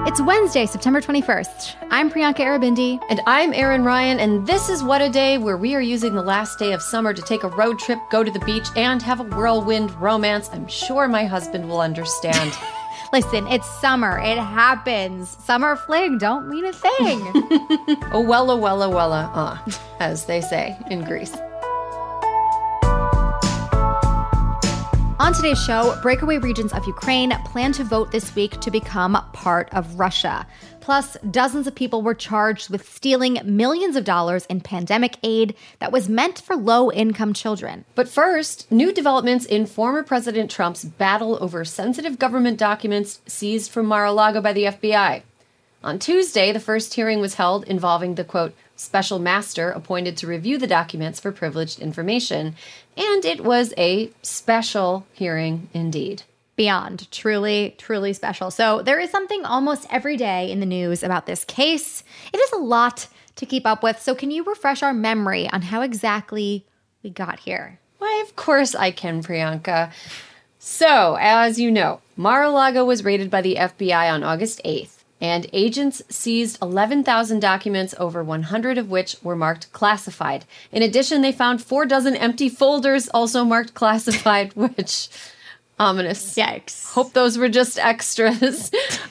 It's Wednesday, September 21st. I'm Priyanka Aribindi. And I'm Erin Ryan, and this is What a Day, where we are using the last day of summer to take a road trip, go to the beach, and have a whirlwind romance. I'm sure my husband will understand. Listen, it's summer. It happens. Summer fling don't mean a thing. Oh, wella, as they say in Greece. On today's show, breakaway regions of Ukraine plan to vote this week to become part of Russia. Plus, dozens of people were charged with stealing millions of dollars in pandemic aid that was meant for low-income children. But first, new developments in former President Trump's battle over sensitive government documents seized from Mar-a-Lago by the FBI. On Tuesday, the first hearing was held involving the, quote, special master appointed to review the documents for privileged information. And it was a special hearing indeed. Beyond truly, truly special. So there is something almost every day in the news about this case. It is a lot to keep up with. So can you refresh our memory on how exactly we got here? Why, of course I can, Priyanka. So, as you know, Mar-a-Lago was raided by the FBI on August 8th. And agents seized 11,000 documents, over 100 of which were marked classified. In addition, they found 4 dozen empty folders also marked classified, which, ominous. Yikes. Hope those were just extras.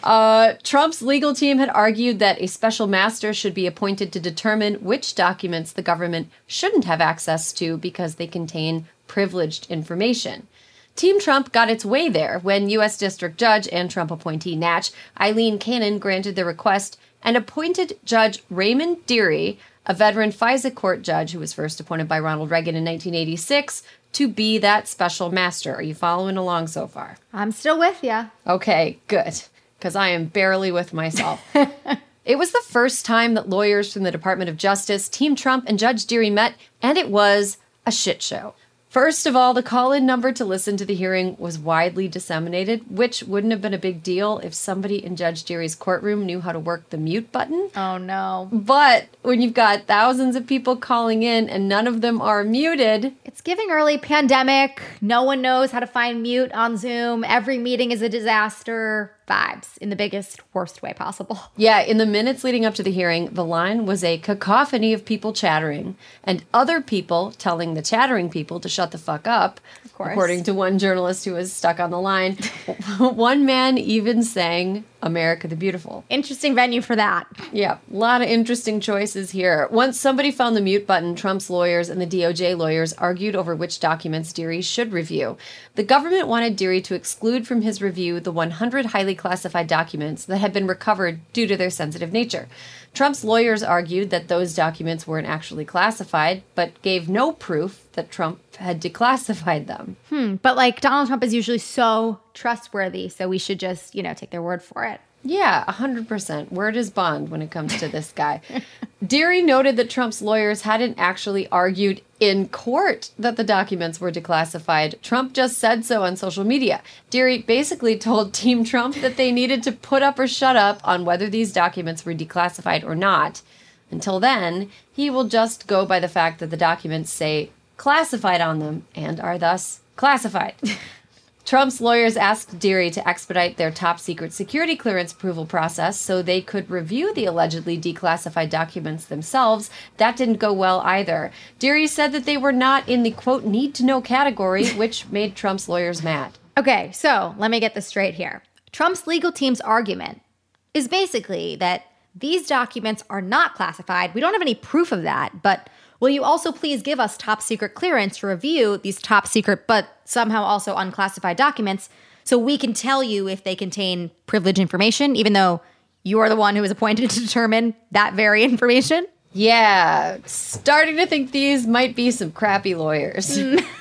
Trump's legal team had argued that a special master should be appointed to determine which documents the government shouldn't have access to because they contain privileged information. Team Trump got its way there when U.S. District Judge and Trump appointee Natch Eileen Cannon granted the request and appointed Judge Raymond Dearie, a veteran FISA court judge who was first appointed by Ronald Reagan in 1986, to be that special master. Are you following along so far? I'm still with you. Okay, good, because I am barely with myself. It was the first time that lawyers from the Department of Justice, Team Trump, and Judge Dearie met, and it was a shit show. First of all, the call-in number to listen to the hearing was widely disseminated, which wouldn't have been a big deal if somebody in Judge Dearie's courtroom knew how to work the mute button. Oh, no. But when you've got thousands of people calling in and none of them are muted... It's giving early pandemic. No one knows how to find mute on Zoom. Every meeting is a disaster. Vibes in the biggest, worst way possible. Yeah, in the minutes leading up to the hearing, the line was a cacophony of people chattering and other people telling the chattering people to shut the fuck up, of course. According to one journalist who was stuck on the line. One man even sang America the Beautiful. Interesting venue for that. Yeah, a lot of interesting choices here. Once somebody found the mute button, Trump's lawyers and the DOJ lawyers argued over which documents Dearie should review. The government wanted Dearie to exclude from his review the 100 highly classified documents that had been recovered due to their sensitive nature. Trump's lawyers argued that those documents weren't actually classified, but gave no proof that Trump had declassified them. But like Donald Trump is usually so trustworthy, so we should just, take their word for it. Yeah, 100%. Word is bond when it comes to this guy. Dearie noted that Trump's lawyers hadn't actually argued in court that the documents were declassified. Trump just said so on social media. Dearie basically told Team Trump that they needed to put up or shut up on whether these documents were declassified or not. Until then, he will just go by the fact that the documents say classified on them and are thus classified. Trump's lawyers asked Dearie to expedite their top-secret security clearance approval process so they could review the allegedly declassified documents themselves. That didn't go well either. Dearie said that they were not in the, quote, need-to-know category, which made Trump's lawyers mad. Okay, so let me get this straight here. Trump's legal team's argument is basically that these documents are not classified. We don't have any proof of that, but will you also please give us top secret clearance to review these top secret but somehow also unclassified documents so we can tell you if they contain privileged information, even though you're the one who was appointed to determine that very information? Yeah, starting to think these might be some crappy lawyers.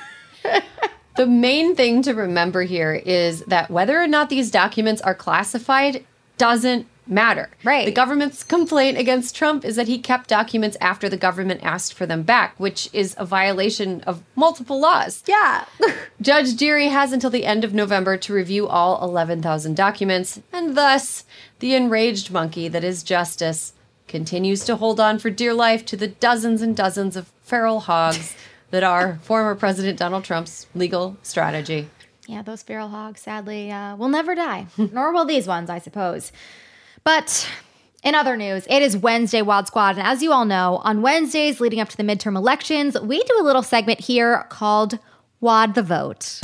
The main thing to remember here is that whether or not these documents are classified doesn't matter. Right. The government's complaint against Trump is that he kept documents after the government asked for them back, which is a violation of multiple laws. Yeah. Judge Dearie has until the end of November to review all 11,000 documents, and thus the enraged monkey that is justice continues to hold on for dear life to the dozens and dozens of feral hogs that are former President Donald Trump's legal strategy. Yeah, those feral hogs, sadly, will never die. Nor will these ones, I suppose. But in other news, it is Wednesday, WOD Squad. And as you all know, on Wednesdays leading up to the midterm elections, we do a little segment here called WOD the Vote.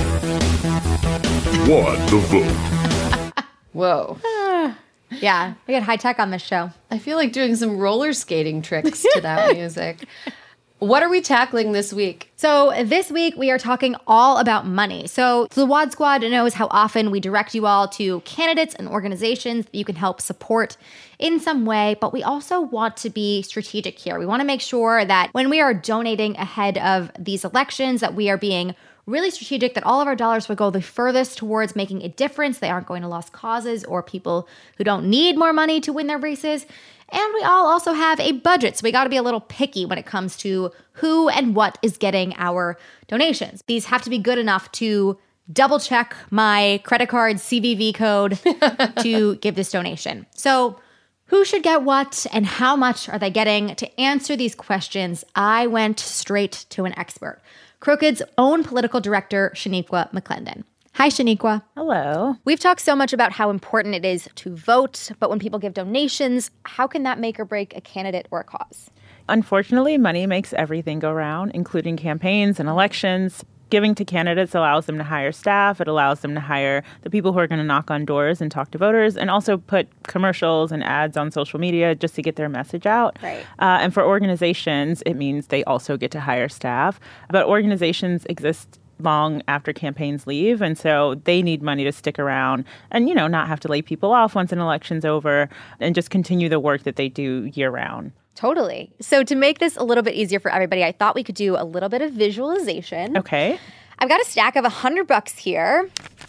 WOD the Vote. Whoa. Yeah, we get high tech on this show. I feel like doing some roller skating tricks to that music. What are we tackling this week? So this week we are talking all about money. So the WOD Squad knows how often we direct you all to candidates and organizations that you can help support in some way, but we also want to be strategic here. We want to make sure that when we are donating ahead of these elections, that we are being really strategic, that all of our dollars will go the furthest towards making a difference. They aren't going to lost causes or people who don't need more money to win their races. And we all also have a budget, so we got to be a little picky when it comes to who and what is getting our donations. These have to be good enough to double check my credit card CVV code to give this donation. So who should get what and how much are they getting? To answer these questions, I went straight to an expert, Crooked's own political director, Shaniqua McClendon. Hi, Shaniqua. Hello. We've talked so much about how important it is to vote, but when people give donations, how can that make or break a candidate or a cause? Unfortunately, money makes everything go round, including campaigns and elections. Giving to candidates allows them to hire staff. It allows them to hire the people who are going to knock on doors and talk to voters, and also put commercials and ads on social media just to get their message out. Right. And for organizations, it means they also get to hire staff. But organizations exist long after campaigns leave, and so they need money to stick around and, you know, not have to lay people off once an election's over and just continue the work that they do year-round. Totally. So to make this a little bit easier for everybody, I thought we could do a little bit of visualization. Okay. I've got a stack of $100 here.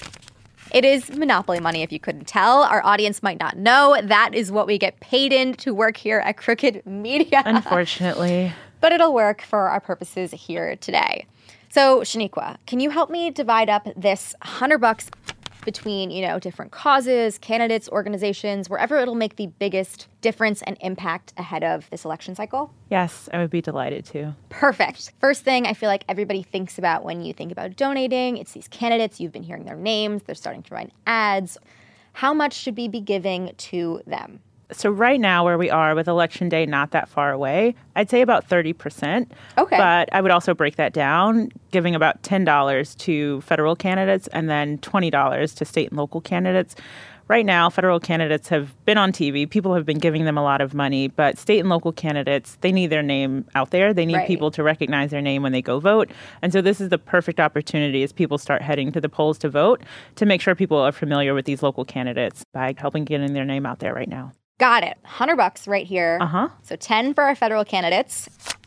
It is Monopoly money, if you couldn't tell. Our audience might not know. That is what we get paid in to work here at Crooked Media. Unfortunately. But it'll work for our purposes here today. So, Shaniqua, can you help me divide up this $100 between, different causes, candidates, organizations, wherever it'll make the biggest difference and impact ahead of this election cycle? Yes, I would be delighted to. Perfect. First thing I feel like everybody thinks about when you think about donating, it's these candidates. You've been hearing their names. They're starting to run ads. How much should we be giving to them? So right now, where we are with Election Day not that far away, I'd say about 30%. Okay. But I would also break that down, giving about $10 to federal candidates and then $20 to state and local candidates. Right now, federal candidates have been on TV. People have been giving them a lot of money. But state and local candidates, they need their name out there. They need people to recognize their name when they go vote. And so this is the perfect opportunity as people start heading to the polls to vote to make sure people are familiar with these local candidates by helping getting their name out there right now. Got it. $100 right here. Uh-huh. So 10 for our federal candidates.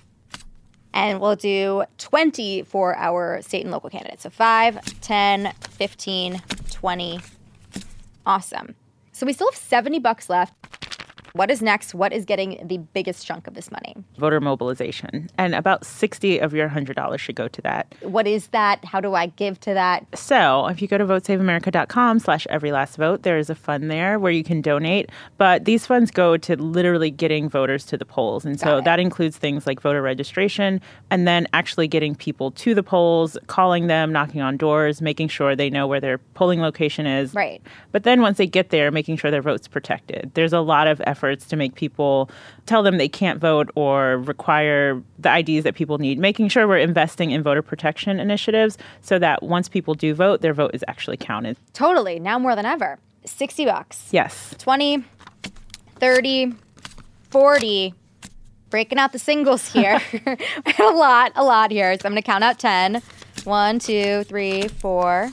And we'll do 20 for our state and local candidates. So 5, 10, 15, 20. Awesome. So we still have $70 left. What is next? What is getting the biggest chunk of this money? Voter mobilization. And about 60 of your $100 should go to that. What is that? How do I give to that? So if you go to votesaveamerica.com/everylastvote, there is a fund there where you can donate. But these funds go to literally getting voters to the polls. And so that includes things like voter registration and then actually getting people to the polls, calling them, knocking on doors, making sure they know where their polling location is. Right. But then once they get there, making sure their vote's protected. There's a lot of effort to make people tell them they can't vote or require the IDs that people need, making sure we're investing in voter protection initiatives so that once people do vote, their vote is actually counted. Totally. Now more than ever. $60. Yes. 20, 30, 40. Breaking out the singles here. a lot here. So I'm going to count out 10. 1, 2, 3, 4,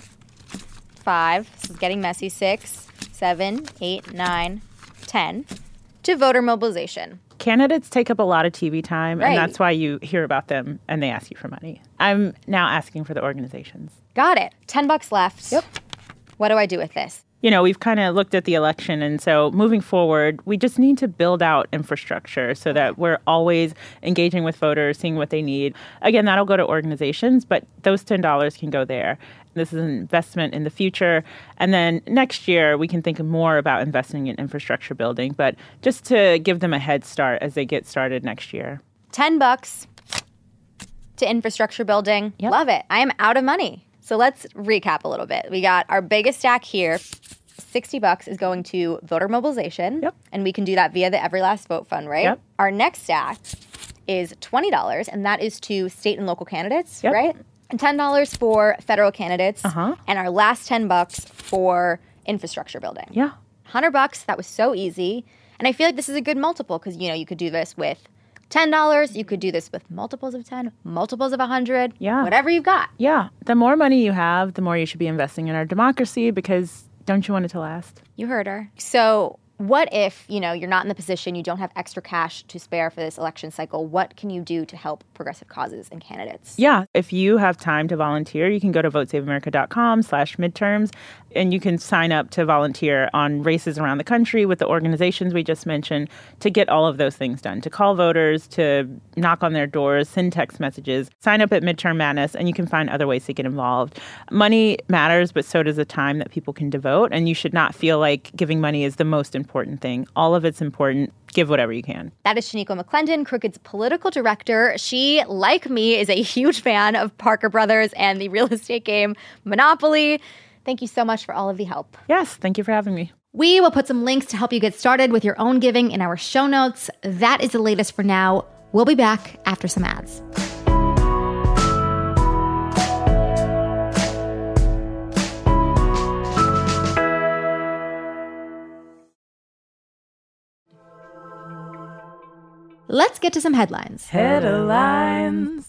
5. This is getting messy. 6, 7, 8, 9, 10. To voter mobilization. Candidates take up a lot of TV time, Right. and that's why you hear about them and they ask you for money. I'm now asking for the organizations. Got it. $10 left. Yep. What do I do with this? We've kind of looked at the election, and so moving forward, we just need to build out infrastructure so that we're always engaging with voters, seeing what they need. Again, that'll go to organizations, but those $10 can go there. This is an investment in the future. And then next year, we can think more about investing in infrastructure building, but just to give them a head start as they get started next year. $10 to infrastructure building. Yep. Love it. I am out of money. So let's recap a little bit. We got our biggest stack here, $60 is going to voter mobilization. Yep. And we can do that via the Every Last Vote Fund, right? Yep. Our next stack is $20, and that is to state and local candidates, Yep. right? And $10 for federal candidates. Uh-huh. And our last $10 for infrastructure building. Yeah. $100, that was so easy. And I feel like this is a good multiple because, you could do this with $10. You could do this with multiples of 10, multiples of 100, whatever you've got. Yeah. The more money you have, the more you should be investing in our democracy because don't you want it to last? You heard her. So what if, you're not in the position, you don't have extra cash to spare for this election cycle? What can you do to help progressive causes and candidates? Yeah. If you have time to volunteer, you can go to votesaveamerica.com/midterms and you can sign up to volunteer on races around the country with the organizations we just mentioned to get all of those things done, to call voters, to knock on their doors, send text messages, sign up at Midterm Madness, and you can find other ways to get involved. Money matters, but so does the time that people can devote, and you should not feel like giving money is the most important thing. All of it's important. Give whatever you can. That is Shaniqua McClendon, Crooked's political director. She, like me, is a huge fan of Parker Brothers and the real estate game Monopoly. Thank you so much for all of the help. Yes, thank you for having me. We will put some links to help you get started with your own giving in our show notes. That is the latest for now. We'll be back after some ads. Let's get to some headlines. Headlines.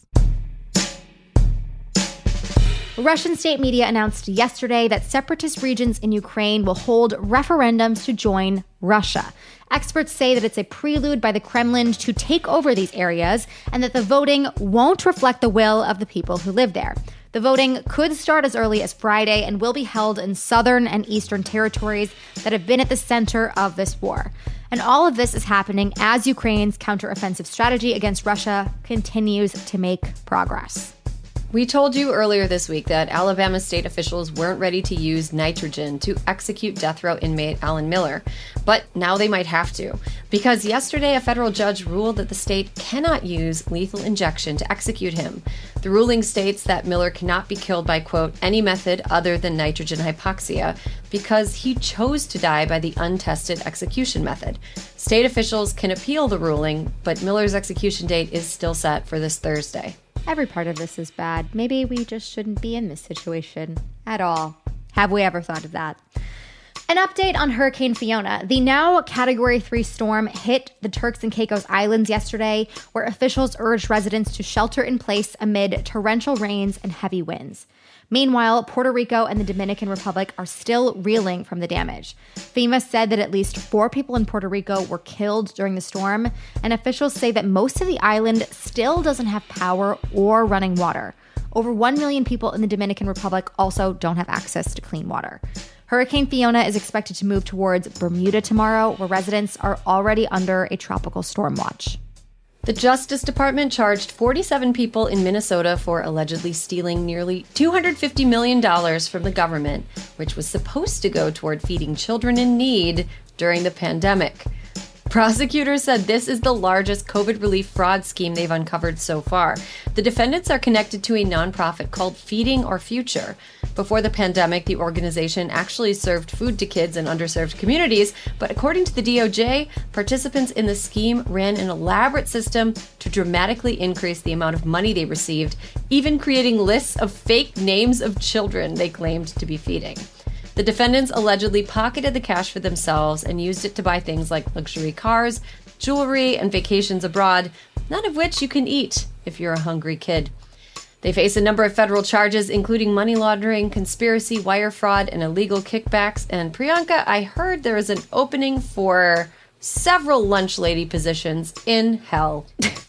Russian state media announced yesterday that separatist regions in Ukraine will hold referendums to join Russia. Experts say that it's a prelude by the Kremlin to take over these areas and that the voting won't reflect the will of the people who live there. The voting could start as early as Friday and will be held in southern and eastern territories that have been at the center of this war. And all of this is happening as Ukraine's counteroffensive strategy against Russia continues to make progress. We told you earlier this week that Alabama state officials weren't ready to use nitrogen to execute death row inmate Alan Miller, but now they might have to, because yesterday a federal judge ruled that the state cannot use lethal injection to execute him. The ruling states that Miller cannot be killed by, quote, any method other than nitrogen hypoxia because he chose to die by the untested execution method. State officials can appeal the ruling, but Miller's execution date is still set for this Thursday. Every part of this is bad. Maybe we just shouldn't be in this situation at all. Have we ever thought of that? An update on Hurricane Fiona. The now Category 3 storm hit the Turks and Caicos Islands yesterday, where officials urged residents to shelter in place amid torrential rains and heavy winds. Meanwhile, Puerto Rico and the Dominican Republic are still reeling from the damage. FEMA said that at least 4 people in Puerto Rico were killed during the storm, and officials say that most of the island still doesn't have power or running water. Over 1 million people in the Dominican Republic also don't have access to clean water. Hurricane Fiona is expected to move towards Bermuda tomorrow, where residents are already under a tropical storm watch. The Justice Department charged 47 people in Minnesota for allegedly stealing nearly $250 million from the government, which was supposed to go toward feeding children in need during the pandemic. Prosecutors said this is the largest COVID relief fraud scheme they've uncovered so far. The defendants are connected to a nonprofit called Feeding Our Future. Before the pandemic, the organization actually served food to kids in underserved communities, but according to the DOJ, participants in the scheme ran an elaborate system to dramatically increase the amount of money they received, even creating lists of fake names of children they claimed to be feeding. The defendants allegedly pocketed the cash for themselves and used it to buy things like luxury cars, jewelry, and vacations abroad, none of which you can eat if you're a hungry kid. They face a number of federal charges, including money laundering, conspiracy, wire fraud, and illegal kickbacks. And Priyanka, I heard there is an opening for several lunch lady positions in hell.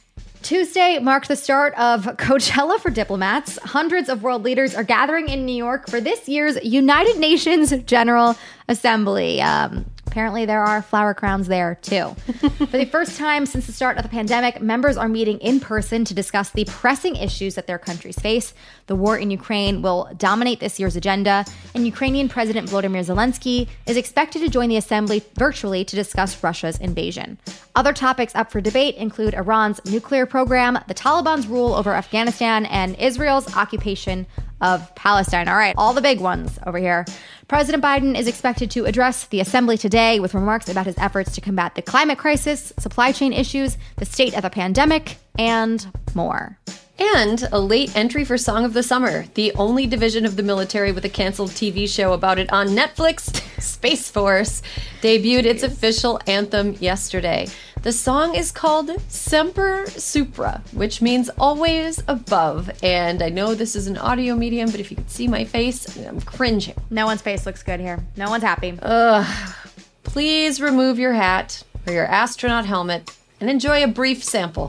Tuesday marked the start of Coachella for diplomats. Hundreds of world leaders are gathering in New York for this year's United Nations General Assembly. Apparently there are flower crowns there too. For the first time since the start of the pandemic, members are meeting in person to discuss the pressing issues that their countries face. The war in Ukraine will dominate this year's agenda, and Ukrainian President Volodymyr Zelensky is expected to join the assembly virtually to discuss Russia's invasion. Other topics up for debate include Iran's nuclear program, the Taliban's rule over Afghanistan, and Israel's occupation of Palestine. All right, all the big ones over here. President Biden is expected to address the assembly today with remarks about his efforts to combat the climate crisis, supply chain issues, the state of the pandemic, and more. And a late entry for Song of the Summer, the only division of the military with a canceled TV show about it on Netflix, Space Force, debuted its official anthem yesterday. The song is called Semper Supra, which means always above. And I know this is an audio medium, but if you could see my face, I'm cringing. No one's face looks good here. No one's happy. Please remove your hat or your astronaut helmet and enjoy a brief sample.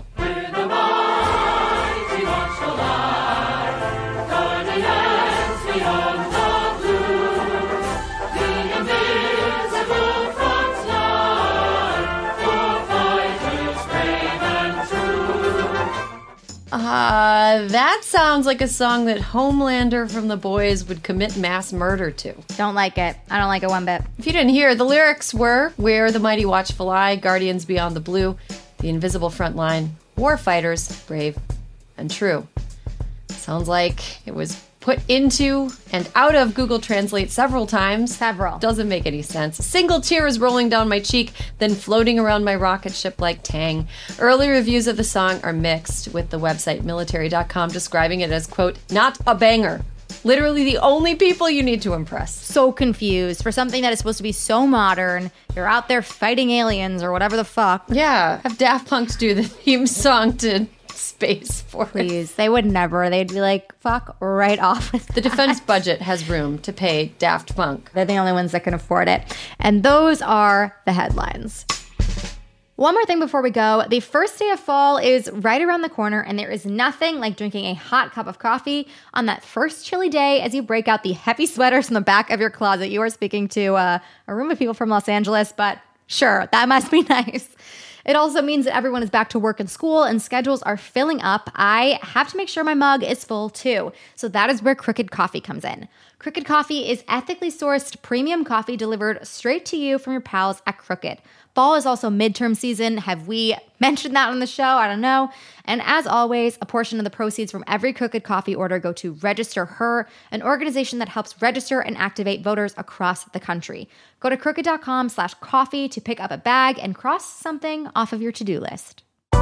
That sounds like a song that Homelander from The Boys would commit mass murder to. Don't like it. I don't like it one bit. If you didn't hear, the lyrics were Where the Mighty Watch Fly, Guardians Beyond the Blue, The Invisible Front Line, War Fighters, Brave and True. Sounds like it was put into and out of Google Translate several times. Several. Doesn't make any sense. A single tear is rolling down my cheek, then floating around my rocket ship like Tang. Early reviews of the song are mixed, with the website military.com describing it as, quote, not a banger. Literally the only people you need to impress. So confused. For something that is supposed to be so modern, you're out there fighting aliens or whatever the fuck. Yeah, have Daft Punk do the theme song to Space Force. Please. They would never. They'd be like, fuck right off with The defense budget has room to pay Daft Punk. They're the only ones that can afford it. And those are the headlines. One more thing before we go. The first day of fall is right around the corner, and there is nothing like drinking a hot cup of coffee on that first chilly day as you break out the heavy sweaters from the back of your closet. You are speaking to a room of people from Los Angeles, but sure, that must be nice. It also means that everyone is back to work and school and schedules are filling up. I have to make sure my mug is full too. So that is where Crooked Coffee comes in. Crooked Coffee is ethically sourced premium coffee delivered straight to you from your pals at Crooked. Fall is also midterm season. Have we mentioned that on the show? I don't know. And as always, a portion of the proceeds from every Crooked Coffee order go to Register Her, an organization that helps register and activate voters across the country. Go to crooked.com/coffee to pick up a bag and cross something off of your to-do list.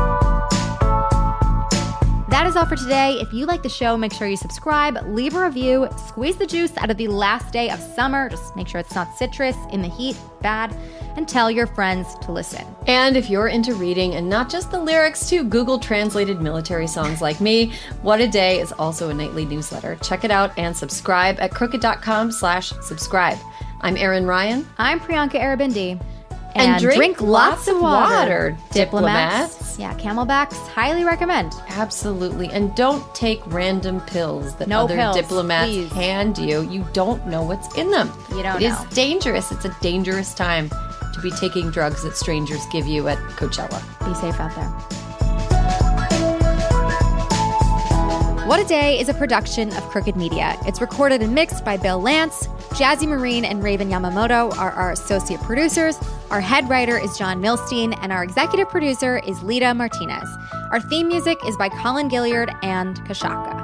That is all for today. If you like the show, make sure you subscribe, leave a review, squeeze the juice out of the last day of summer. Just make sure it's not citrus in the heat, bad, and tell your friends to listen. And if you're into reading and not just the lyrics to Google translated military songs like me, What a Day is also a nightly newsletter. Check it out and subscribe at crooked.com/subscribe. I'm Erin Ryan. I'm Priyanka Arabindi. And drink lots of water, diplomats. Yeah, Camelbacks, highly recommend. Absolutely. And don't take random pills that No other pills, diplomats please. hand you. You don't know what's in them. You don't It know. is dangerous. It's a dangerous time to be taking drugs that strangers give you at Coachella. Be safe out there. What a Day is a production of Crooked Media. It's recorded and mixed by Bill Lance. Jazzy Marine and Raven Yamamoto are our associate producers. Our head writer is John Milstein, and our executive producer is Lita Martinez. Our theme music is by Colin Gilliard and Kashaka.